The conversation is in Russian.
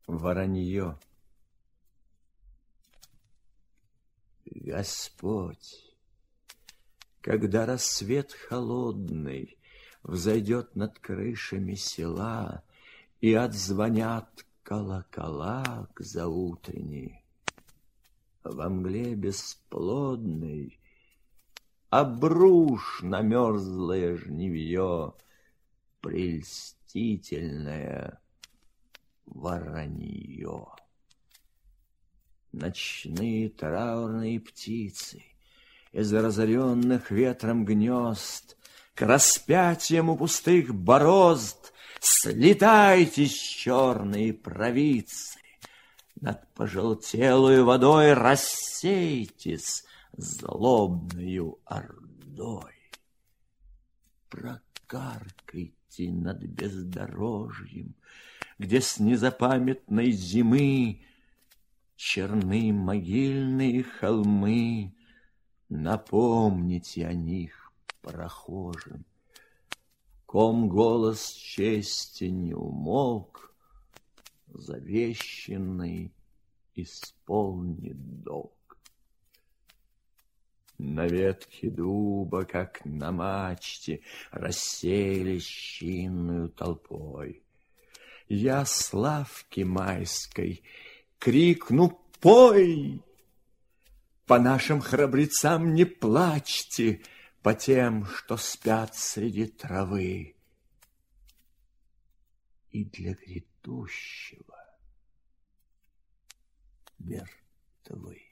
Воронье. Господь, когда рассвет холодный взойдет над крышами села, и отзвонят колокола к заутренней, во мгле бесплодной обрушь на мерзлое жнивье прельстительное воронье. Ночные траурные птицы из разоренных ветром гнезд к распятиям у пустых борозд слетайтесь, черные провидцы, над пожелтелую водой рассейтесь злобною ордой. Прокаркайте над бездорожьем, где с незапамятной зимы черны могильные холмы, напомните о них прохожим. Ком голос чести не умолк, завещанный исполнит долг. На ветке дуба, как на мачте, рассеялись чинную толпой. Я с лавки майской крикну: пой! По нашим храбрецам не плачьте, по тем, что спят среди травы. И для грядущего мертвы.